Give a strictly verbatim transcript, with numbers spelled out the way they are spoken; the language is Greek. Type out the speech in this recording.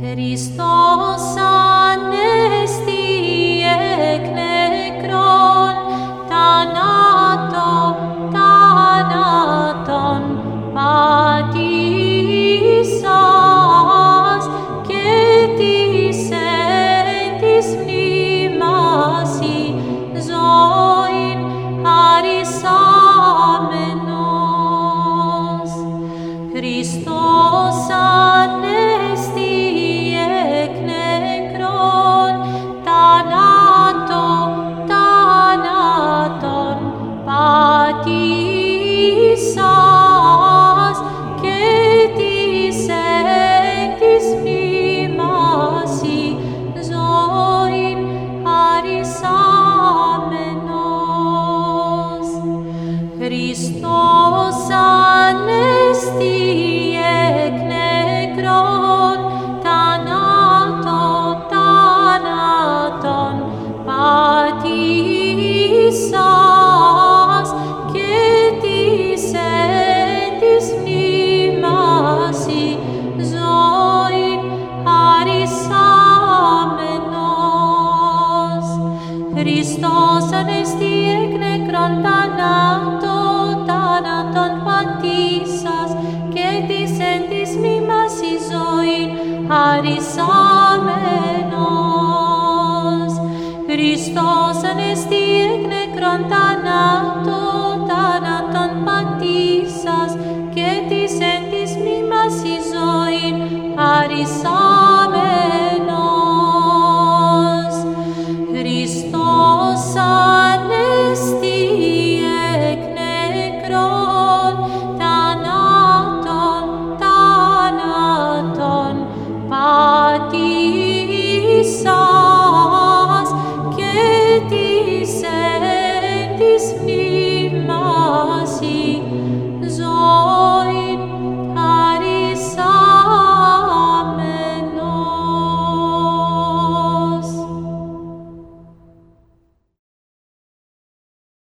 Χριστός ανέστη εκ νεκρών, θανάτω, θάνατον πατήσας και της εν της μνήμασι ζωήν χαρισάμενος. Χριστός ανέστη εκ νεκρών, θανάτω, θάνατον πατήσας και της εν της μνήμασι ζωήν χαρισάμενος. Χριστός ανέστη εκ νεκρών, θανάτω, θάνατον πατήσας και της εν της μνήμασι ζωήν χαρισάμενος. Χριστός ανέστη εκ νεκρών, θανάτω, θάνατον πατήσας και της εν της μνήμασι ζωήν χαρισάμενος. Χριστός ανέστη εκ νεκρών, θανάτω, θάνατον πατήσας και της εν της μνήμασι ζωήν χαρισάμενος.